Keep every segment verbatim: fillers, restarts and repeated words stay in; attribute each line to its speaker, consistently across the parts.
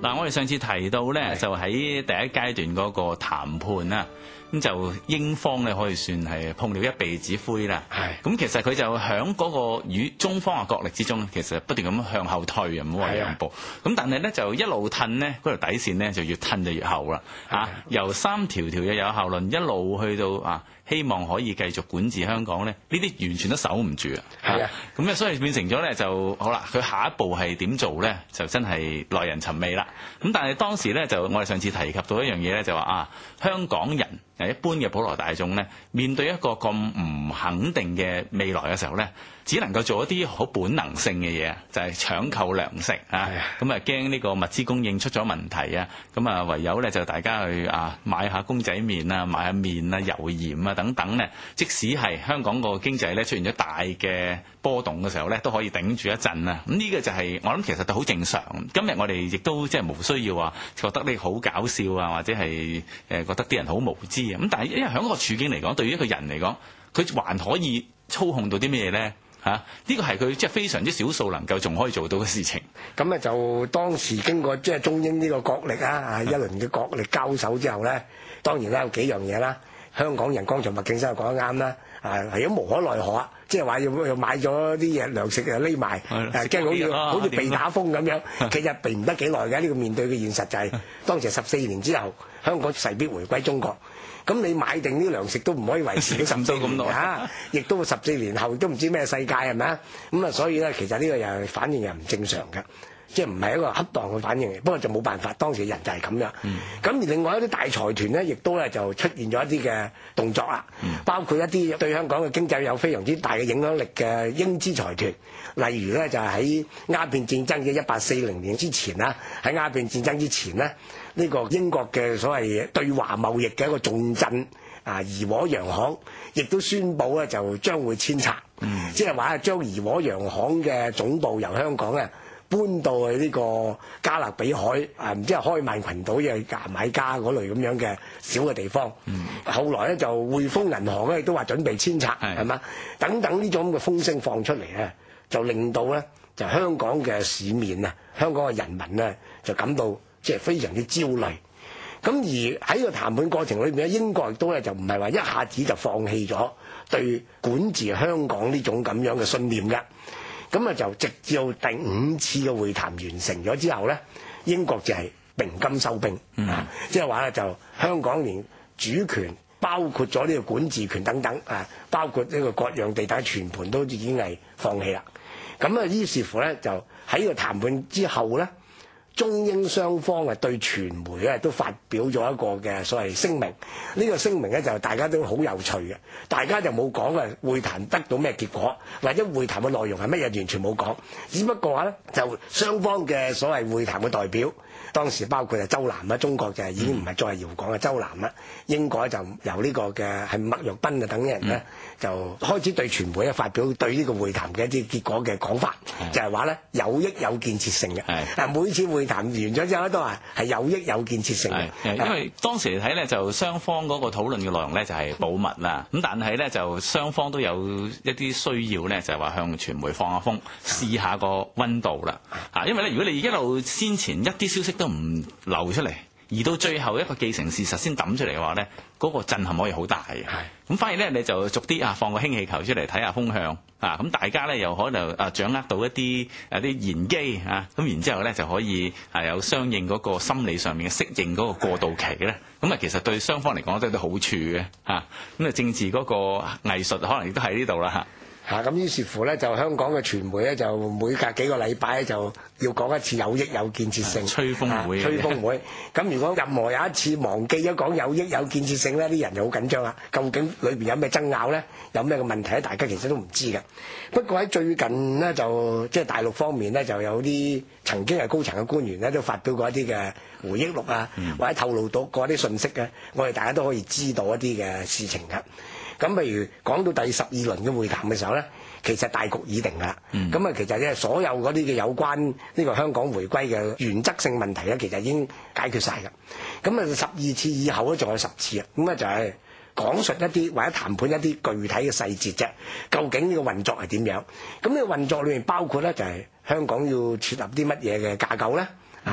Speaker 1: 嗱，我哋上次提到咧，就喺第一階段嗰個談判啦，咁就英方咧可以算係碰了一鼻子灰啦。係，咁其實佢就響嗰個與中方嘅角力之中，其實不斷咁向後退，唔好話讓步。咁但係咧就一路褪呢，嗰條底線咧就越褪就越後啦。啊，由三條條嘅有效論一路去到啊，希望可以繼續管治香港咧，呢啲完全都守唔住啊！係啊，咁咧所以變成咗咧就好啦。佢下一步係點做咧，就真係耐人尋味啦。咁但係當時咧就我哋上次提及到一樣嘢咧，就話啊，香港人誒一般嘅普羅大眾咧，面對一個咁唔肯定嘅未來嘅時候咧，只能夠做一啲好本能性嘅嘢，就係搶購糧食啊。咁啊驚呢個物資供應出咗問題啊，咁啊唯有咧就大家去啊買下公仔麵啊，買下麵啊、油鹽啊等等咧。即使係香港個經濟咧出現咗大嘅波動嘅時候咧，都可以頂住一陣啊。咁呢個就係我諗其實都好正常。今日我哋亦都即係無需要話覺得你好搞笑啊，或者係誒覺得啲人好無知啊。咁但係因為喺個處境嚟講，對於一個人嚟講，佢還可以操控到啲咩咧？嚇、啊！呢個係佢即係非常之少數能夠仲可以做到嘅事情。
Speaker 2: 咁啊就當時經過即係中英呢個角力啊，一輪嘅角力交手之後咧，當然啦有幾樣嘢啦。香港人剛才麥敬生又講得啱啦，啊係都無可奈何啊，即係話要要買咗啲嘢糧食啊匿埋，誒驚好似好似被打風咁樣，其實避唔得幾耐嘅。呢個面對嘅現實就係、是、當時十四年之後，香港勢必回歸中國。咁你買定啲糧食都唔可以維持到十四年嚇，亦都十四年後都唔知咩世界係咪啊？咁啊，所以咧其實呢個又係反應又唔正常嘅。即係唔係一個恰當嘅反應嚟，不過就冇辦法，當時人就係咁樣。咁、嗯、而另外一啲大財團咧，亦都咧就出現咗一啲嘅動作啦、嗯，包括一啲對香港嘅經濟有非常之大嘅影響力嘅英資財團，例如咧就係喺鴉片戰爭嘅一八四零年之前啦，喺鴉片戰爭之前咧，呢、這個英國嘅所謂對華貿易嘅一個重鎮啊，怡和洋行，亦都宣布咧就將會遷冊，即係話將怡和洋行嘅總部由香港咧搬到去呢個加勒比海啊，唔知係開曼群島嘅牙買加嗰類咁樣嘅小嘅地方。嗯、後來咧就匯豐銀行咧亦都話準備遷冊，係嘛？等等呢種咁嘅風聲放出嚟咧，就令到咧就香港嘅市面啊，香港嘅人民咧就感到即係非常之焦慮。咁而喺個談判過程裏面咧，英國亦都咧就唔係話一下子就放棄咗對管治香港呢種咁樣嘅信念嘅。咁啊就直至到第五次嘅會談完成咗之後咧，英國就係鳴金收兵，嗯、啊，即係話咧就香港連主權包括咗呢個管治權等等啊，包括呢個各樣地帶全盤都已經係放棄啦。咁啊於是乎咧就喺個談判之後咧，中英雙方啊對傳媒咧都發表咗一個嘅所謂聲明。呢、呢個聲明咧就大家都好有趣嘅，大家就冇講啊會談得到咩結果，或者會談嘅內容係乜嘢，完全冇講。只不過話咧就雙方嘅所謂會談嘅代表，當時包括係周南啦，中國就係已經唔係再係姚港嘅周南啦，英國就由呢個嘅係麥若賓啊等人咧、嗯、就開始對傳媒咧發表對呢個會談嘅一啲結果嘅講法，就係話咧有益有建設性嘅。但每次會談完咗之後都話係有益有建設性嘅，
Speaker 1: 因為當時嚟睇咧就雙方嗰個討論嘅內容咧就係保密啦，咁但係咧就雙方都有一啲需要咧就係話向傳媒放下風，試下個溫度啦嚇，因為咧如果你一路先前一啲消息都唔流出嚟，而到最後一個既成事實先抌出嚟嘅話咧，嗰、嗰個震撼可以好大嘅。咁反而咧你就逐啲啊放個氫氣球出嚟睇下風向啊，咁大家咧又可能啊掌握到一啲啊啲玄機啊，咁然之後咧就可以係有相應嗰個心理上面嘅適應嗰個過渡期咧，咁啊其實對雙方嚟講都有啲好處嘅嚇。咁啊政治嗰個藝術可能亦都喺呢度啦嚇。
Speaker 2: 嚇咁於是乎咧，就香港嘅傳媒咧，就每隔幾個禮拜就要講一次有益有建設性
Speaker 1: 吹風會，
Speaker 2: 吹風會。咁如果任何有一次忘記咗講有益有建設性咧，啲人就好緊張啦。究竟裏邊有咩爭拗咧？有咩嘅問題咧？大家其實都唔知嘅。不過喺最近呢，就即係大陸方面咧，就有啲曾經係高層嘅官員咧，都發表過一啲嘅回憶錄啊，嗯、或者透露到過一啲信息嘅，我哋大家都可以知道一啲嘅事情㗎。咁譬如講到第十二輪嘅會談嘅時候咧，其實大局已定㗎啦。咁、嗯、啊，其實咧所有嗰啲嘅有關呢個香港回歸嘅原則性問題咧，其實已經解決晒㗎。咁啊，十二次以後咧，仲有十次啊。咁啊，就係講述一啲或者談判一啲具體嘅細節啫。究竟呢個運作係點樣？咁呢個運作裏面包括咧，就係香港要設立啲乜嘢嘅架構咧？啊、嗯、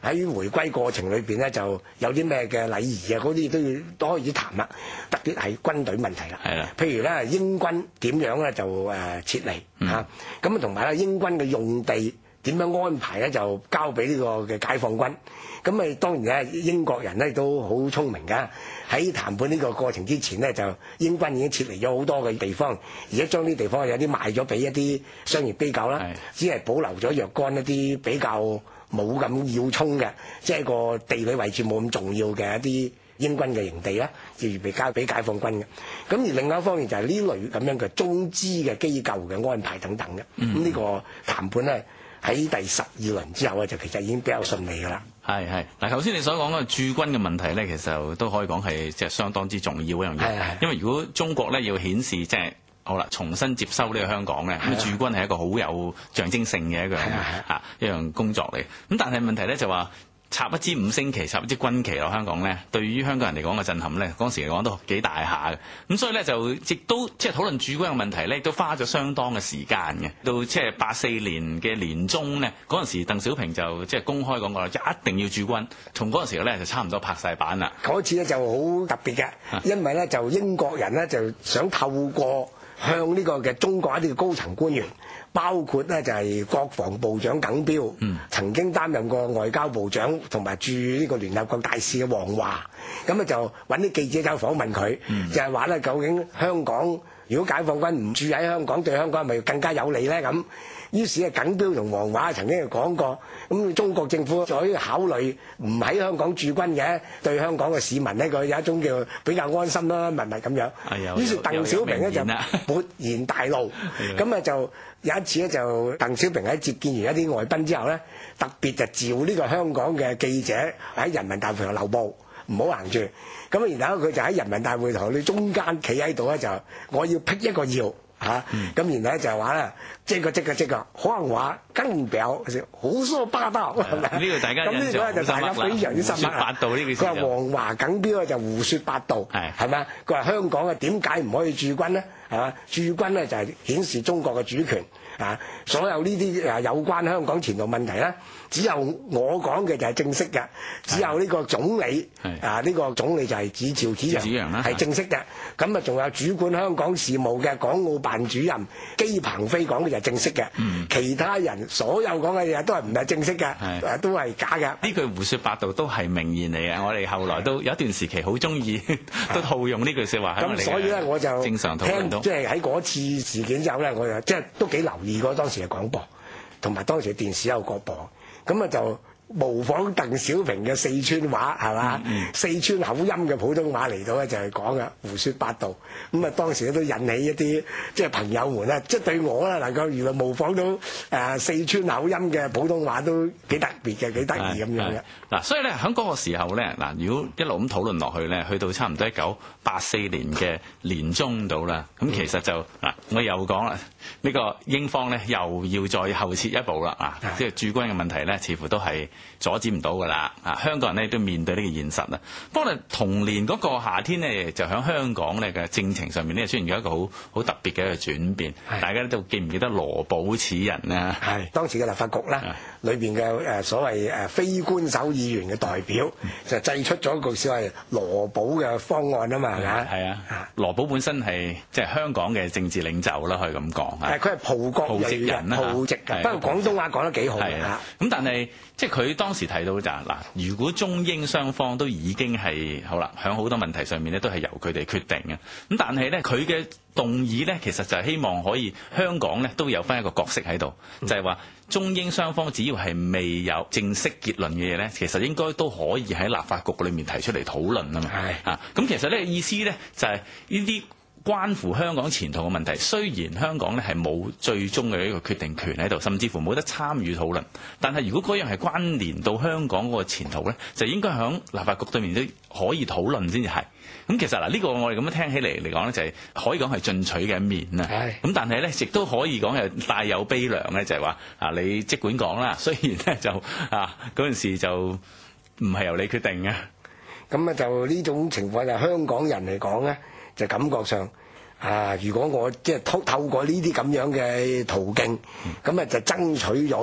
Speaker 2: 喺回歸過程裏邊咧就有啲咩嘅禮儀啊，嗰啲都要都可以談啦。特別係軍隊問題啦，
Speaker 1: 係啦，
Speaker 2: 譬如咧英軍點樣咧就誒撤離嚇，咁同埋咧英軍嘅用地點樣安排咧就交俾呢個嘅解放軍。咁咪當然咧英國人咧都好聰明㗎，喺談判呢個過程之前咧就英軍已經撤離咗好多嘅地方，而且將啲地方有啲賣咗俾一啲商業機構啦，只係保留咗若干一啲比較冇咁要衝嘅，即係個地理位置冇咁重要嘅一啲英軍嘅營地啦，就預備交俾解放軍嘅。咁而另外一方面就係呢類咁樣嘅中資嘅機構嘅安排等等嘅。咁、嗯、呢個談判咧喺第十二輪之後咧就其實已經比較順利㗎啦。
Speaker 1: 係係嗱，頭先你所講嘅駐軍嘅問題咧，其實都可以講係即係相當之重要一樣嘢。因為如果中國咧要顯示即係好啦，重新接收呢個香港咧，咁駐軍係一個好有象徵性嘅一個嚇一樣工作嚟。咁但係問題咧就話，插一支五星旗、插一支軍旗落香港咧，對於香港人嚟講嘅震撼咧，嗰陣時嚟講都幾大下嘅。咁所以咧就亦都即係討論駐軍嘅問題咧，亦都花咗相當嘅時間嘅。到即係八四年嘅年中咧，嗰陣時鄧小平就即係公開講過啦，即係一定要駐軍。從嗰陣時咧就差唔多拍晒板啦。
Speaker 2: 嗰次咧就好特別嘅，因為咧就英國人咧就想透過向呢個嘅中國一啲嘅高層官員，包括咧就係國防部長耿彪，嗯、曾經擔任過外交部長同埋駐呢個聯合國大使嘅王華，咁啊就揾啲記者走訪問佢，嗯、就係話咧究竟香港如果解放軍唔駐喺香港，對香港係咪更加有利咧？咁於是啊，耿彪同王華曾經講過，咁中國政府就可以考慮唔喺香港駐軍嘅，對香港嘅市民呢，佢有一種叫比較安心啦，咪咪咁樣。於是鄧小平咧就勃然大怒，咁啊就有一次咧就鄧小平喺接見完一啲外賓之後咧，特別就召呢個香港嘅記者喺人民大會堂留步，唔好行住。咁然後佢就喺人民大會堂你中間企喺度咧，就我要辟一個謠。嚇、啊，咁、嗯、然後就係話咧，這個這個這個黃華耿彪胡說八道，係咪？呢個大家印象好深刻啦。胡說八道呢個佢話黃華耿彪就胡說八道，係係咪？佢話香港啊點解唔可以駐軍呢？係嘛？駐軍咧就係顯示中國嘅主權啊！所有呢啲啊有關香港前途問題咧，只有我講嘅就係正式嘅，只有呢個總理啊，呢、呢個總理就係指趙紫陽係正式嘅。咁啊，仲有主管香港事務嘅港澳辦主任姬鵬飛講嘅就係正式嘅、嗯，其他人所有講嘅嘢都係唔係正式嘅，都係假嘅。呢
Speaker 1: 句胡說八道都係名言嚟嘅，我哋後來都有一段時期好中意都套用呢句説話。
Speaker 2: 咁所以咧，我就
Speaker 1: 正常討論到，
Speaker 2: 即係喺嗰次事件之後咧，我就即係都幾留意過當時嘅廣播，同埋當時嘅電視有個播，咁啊就模仿鄧小平嘅四川話係嘛、嗯嗯，四川口音嘅普通話嚟到咧就係講嘅胡說八道，咁啊當時都引起一啲即係朋友們咧，即係對我咧能夠原來模仿到誒四川口音嘅普通話都幾特別嘅，幾得意咁樣嘅。
Speaker 1: 嗱，所以咧喺嗰個時候咧，嗱如果一路咁討論落去咧，去到差唔多一九八四年嘅年中度啦，咁其實就嗱我又講啦，呢個英方咧又要再後撤一步啦，啊即係駐軍嘅問題咧，似乎都係阻止唔到噶啦，啊香港人咧都面對呢個現實啦。不過同年嗰個夏天咧，就喺香港咧嘅政情上面咧出現咗一個好好特別嘅一個轉變。大家都記唔記得羅寶此人啊？
Speaker 2: 係當時嘅立法局啦，裏邊嘅誒所謂誒非官守議員嘅代表就製出咗一個所謂羅寶嘅方案啊嘛，係咪？係啊，羅寶本身係即係香港嘅政治領袖啦，可以咁講。係佢係葡國
Speaker 1: 籍人啦，
Speaker 2: 葡籍嘅。不過廣東話講得幾好嘅。
Speaker 1: 咁但係即係佢當時提到就係嗱，如果中英雙方都已經係好啦，喺好多問題上面咧都係由佢哋決定嘅。咁但係咧佢嘅動議咧，其實就係希望可以香港咧都有翻一個角色喺度，就係話中英雙方只要係未有正式結論嘅嘢咧，其實應該都可以喺立法局裏面提出嚟討論啊嘛。係啊，咁其實咧意思咧就係呢啲關乎香港前途嘅問題，雖然香港咧係冇最終嘅一個決定權喺度，甚至乎冇得參與討論，但係如果嗰樣係關聯到香港嗰個前途咧，就應該喺立法局對面都可以討論先至係。咁其實嗱，呢個我哋咁樣聽起嚟嚟講咧，就係可以講係進取嘅一面啦。咁但係咧，亦都可以講係帶有悲涼咧，就係話啊，你即管講啦，雖然咧就啊嗰陣時就唔係由你決定嘅。
Speaker 2: 咁啊，就呢種情況就香港人嚟講咧，就感覺上啊，如果我即係透透過呢啲咁樣嘅途徑，咁、嗯、啊就爭取咗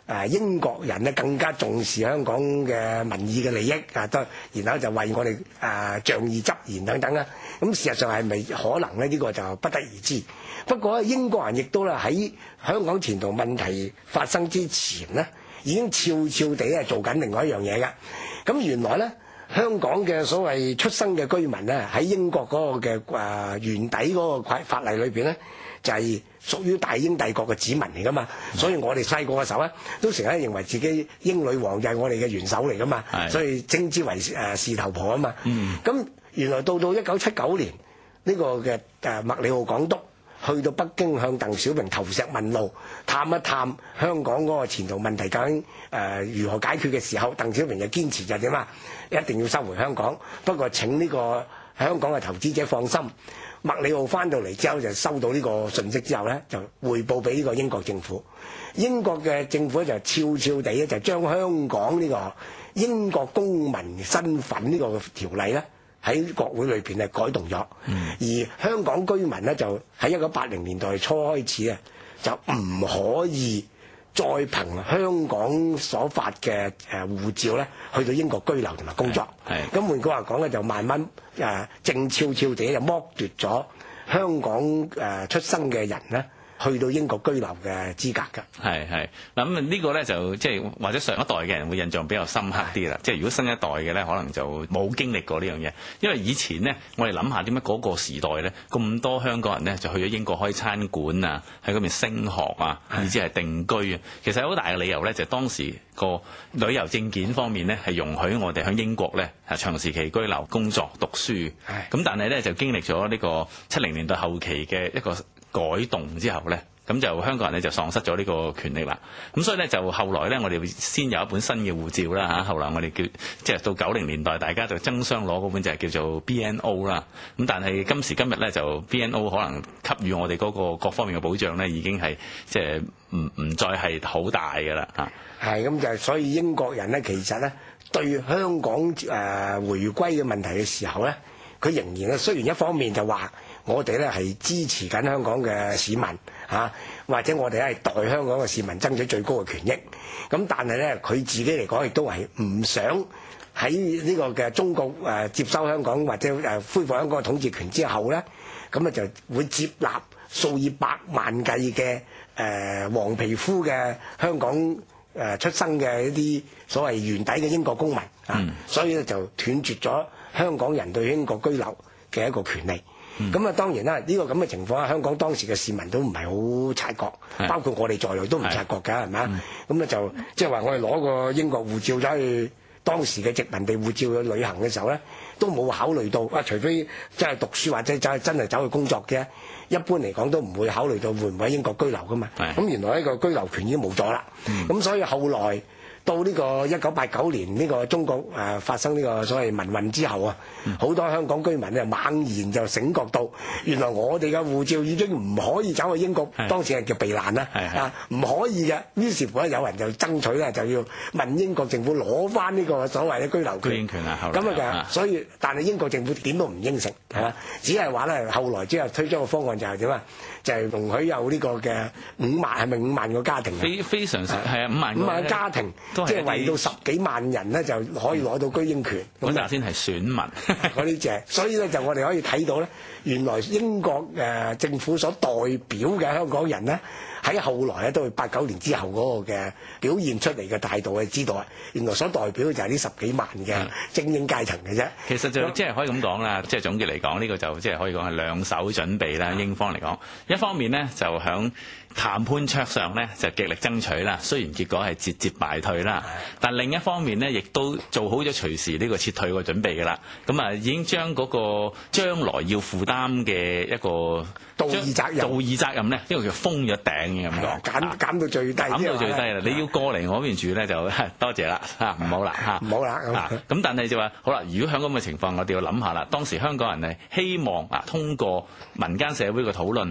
Speaker 2: 誒英國人咧更加重視香港嘅民意嘅利益啊，都然後就為我哋誒仗義執言等等啦。咁事實上係咪可能咧？呢個就不得而知。不過英國人亦都咧喺香港前途問題發生之前咧，已經悄悄地係做緊另外一樣嘢㗎。咁原來咧，香港嘅所謂出生嘅居民咧，喺英國嗰個嘅誒原底嗰個法例裏邊咧，就係屬於大英帝國嘅子民嚟噶嘛。所以我哋細個嘅時候咧，都成日認為自己英女王就係我哋嘅元首嚟噶嘛，所以稱之為誒事頭婆啊嘛。咁、嗯、原來到到一九七九年呢、這個嘅誒麥理浩港督去到北京向鄧小平投石問路，探一探香港嗰個前途問題究竟誒如何解決嘅時候，鄧小平就堅持就點啊？一定要收回香港，不過請呢個香港嘅投資者放心。麥理浩翻到嚟之後就收到呢個信息之後咧，就匯報俾呢個英國政府。英國嘅政府就悄悄地咧就將香港呢個英國公民身份呢個條例咧，喺國會裏邊咧改動咗，嗯、而香港居民咧就喺一九八零年代初開始啊，就唔可以再憑香港所發嘅誒護照咧，去到英國居留同埋工作。咁換句話講咧，就慢慢誒靜悄悄地就剝奪咗香港誒出生嘅人咧，去到英國居留嘅資格㗎。
Speaker 1: 係係嗱，咁呢個咧就即係或者上一代嘅人會印象比較深刻啲啦。即係如果新一代嘅咧，可能就冇經歷過呢樣嘢。因為以前呢，我哋諗下點解嗰個時代咧咁多香港人咧就去咗英國開餐館啊，喺嗰邊升學啊，甚至係定居啊。其實好大嘅理由咧，就係當時個旅遊證件方面咧係容許我哋喺英國咧係長時期居留、工作、讀書。咁但係咧就經歷咗呢個七零年代後期嘅一個改動之後咧，咁就香港人咧就喪失咗呢個權利啦。咁所以咧就後來咧，我哋會先有一本新嘅護照啦嚇。後來我哋叫即係到九零年代，大家就爭相攞嗰本就係叫做 B N O 啦。咁但係今時今日咧，就 B N O 可能給予我哋嗰個各方面嘅保障咧，已經係即係唔唔再係好大㗎啦嚇。
Speaker 2: 係咁就係，所以英國人咧其實咧對香港誒、呃、回歸嘅問題嘅時候咧，佢仍然咧雖然一方面就話，我哋咧係支持緊香港嘅市民嚇、啊，或者我哋係代香港嘅市民爭取最高嘅權益。咁但係咧，佢自己嚟講亦都係唔想喺呢個嘅中國誒、呃、接收香港或者誒恢復香港嘅統治權之後咧，咁啊就會接納數以百萬計嘅誒黃皮膚嘅香港誒、呃、出生嘅一啲所謂原底嘅英國公民啊，嗯、所以咧就斷絕咗香港人對英國居留嘅一個權利。咁啊，當然啦，呢個咁嘅情況，香港當時嘅市民都唔係好察覺，包括我哋在內都唔察覺㗎，係咪啊？咁咧就即係話我哋攞個英國護照走去當時嘅殖民地護照去旅行嘅時候咧，都冇考慮到啊，除非真係讀書或者真係真係走去工作嘅，一般嚟講都唔會考慮到會唔會喺英國居留㗎嘛。咁原來呢個居留權已經冇咗啦。咁、嗯、所以後來到呢個一九八九年呢個中國誒發生呢個所謂民運之後啊，好、嗯、多香港居民咧猛然就醒覺到，原來我哋嘅護照已經唔可以走去英國，當時係叫避難啦，啊唔可以嘅。於是乎咧，有人就爭取咧，就要問英國政府攞翻呢個所謂嘅居留權。居英權啊，咁啊，所以但係英國政府點都唔應承，係嘛？只係話咧，後來之後推出個方案就係點啊？就係、是、容許有呢個嘅五萬，係咪五萬個家庭？非非常係啊，五萬五萬個家庭。即係為到十幾萬人咧，就可以攞到居英權。
Speaker 1: 嗰陣先係選民
Speaker 2: 嗰啲隻，所以咧就我哋可以睇到咧，原來英國誒政府所代表嘅香港人咧，喺後來咧都係八九年之後嗰個嘅表現出嚟嘅態度，係知道啊，原來所代表嘅就係呢十幾萬嘅精英階層嘅啫。
Speaker 1: 其實就即係可以咁講啦，即係總結嚟講，呢個就即係可以講係兩手準備啦。英方嚟講，一方面呢，就響談判桌上咧就極力爭取啦，雖然結果係節節敗退啦，但另一方面咧亦都做好咗隨時呢個撤退嘅準備㗎啦。咁啊已經將嗰個將來要負擔嘅一個
Speaker 2: 道義責任，
Speaker 1: 道義責任咧呢個叫封咗頂嘅咁講，
Speaker 2: 減減到最低，
Speaker 1: 減到最低啦。你要過嚟我邊住咧就多謝啦嚇，唔好啦嚇，
Speaker 2: 唔好啦。
Speaker 1: 咁但係就話好啦，如果喺咁嘅情況，我哋要諗下啦。當時香港人係希望啊通過民間社會嘅討論，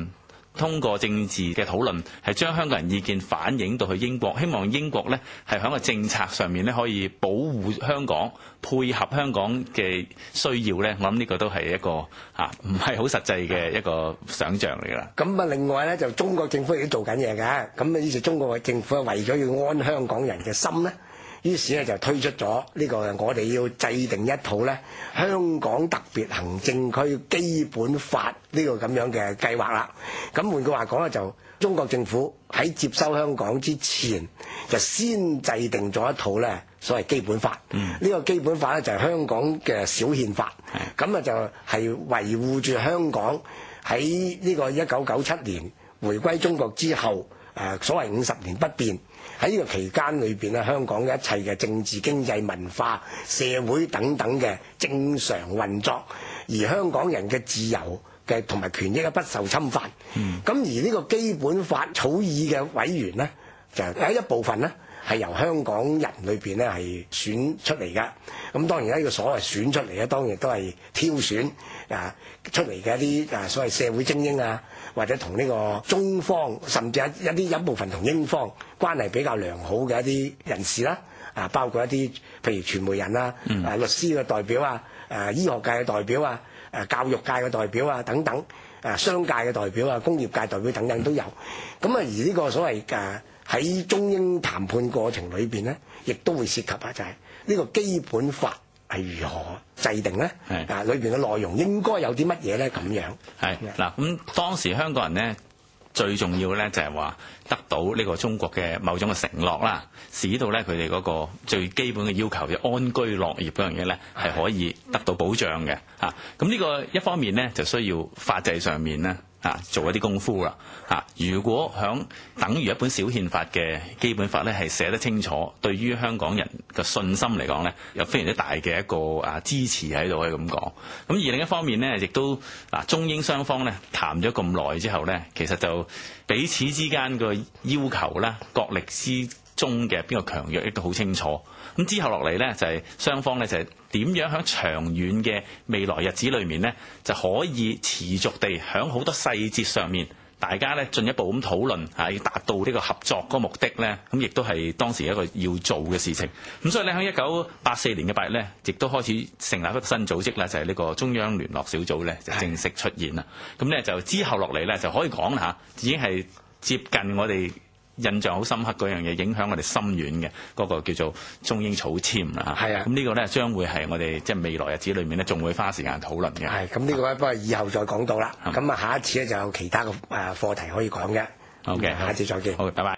Speaker 1: 通過政治嘅討論，係將香港人意見反映到去英國，希望英國咧係喺個政策上面咧可以保護香港，配合香港嘅需要咧。我諗呢個都係一個嚇唔係好實際嘅一個想像嚟㗎啦。
Speaker 2: 咁啊，另外咧就中國政府亦都做緊嘢嘅。咁啊，於是中國嘅政府為咗要安香港人嘅心咧，於是咧就推出咗呢個我哋要制定一套咧香港特別行政區基本法呢個咁樣嘅計劃啦。咁換句話講咧，就中國政府喺接收香港之前，就先制定咗一套咧所謂基本法。呢、嗯、個基本法咧就係香港嘅小憲法。咁啊就係維護住香港喺呢個一九九七年回歸中國之後，誒所謂五十年不變。喺呢個期間裏邊咧，香港嘅一切嘅政治、經濟、文化、社會等等嘅正常運作，而香港人嘅自由嘅同埋權益咧不受侵犯。咁、嗯、而呢個基本法草擬嘅委員呢，就有一部分呢係由香港人裏邊咧係選出嚟㗎。咁當然呢個所謂選出嚟咧，當然都係挑選啊出嚟嘅一啲啊所謂社會精英啊，或者同呢個中方甚至一一啲一部分同英方關係比較良好嘅一啲人士啦，啊包括一啲譬如傳媒人啊、嗯、啊律師嘅代表啊、誒醫學界嘅代表啊、誒教育界嘅代表啊等等、誒商界嘅代表啊、工業界代表等等都有。咁啊而呢個所謂誒喺中英談判過程裏邊咧，亦都會涉及啊，就係呢個基本法係如何制定咧？啊，裏邊嘅內容應該有啲乜嘢咧？咁樣
Speaker 1: 係嗱，咁當時香港人咧最重要咧就係話得到呢個中國嘅某種嘅承諾啦，使到咧佢哋嗰個最基本嘅要求，就安居樂業嗰樣嘢咧係可以得到保障嘅嚇。咁呢個一方面咧就需要法制上面咧。啊，做一啲功夫啦！啊，如果響等於一本小憲法嘅基本法咧，係寫得清楚，對於香港人嘅信心嚟講咧，有非常之大嘅一個啊支持喺度，可以咁講。咁而另一方面咧，亦都嗱中英雙方咧談咗咁耐之後咧，其實就彼此之間個要求咧，國力之中嘅邊個強弱亦都好清楚。咁之後落嚟咧，就係雙方咧就係點樣喺長遠嘅未來日子裏面咧，就可以持續地喺好多細節上面，大家咧進一步咁討論嚇，要達到呢個合作嗰個目的咧，咁亦都係當時一個要做嘅事情。咁所以咧喺一九八四年嘅八月咧，亦都開始成立一個新組織啦，就係呢個中央聯絡小組咧，就正式出現啦。咁咧就之後落嚟咧，就可以講啦嚇，已經係接近我哋印象好深刻嗰樣嘢，影響我哋深遠嘅嗰個叫做中英草簽啦嚇。係啊，咁呢個咧將會係我哋即係未來日子裏面咧，仲會花時間討論嘅。係，咁呢個咧不過以後再講到啦。咁啊，下一次咧就有其他嘅誒課題可以講嘅。好嘅，下次再見。好，拜拜。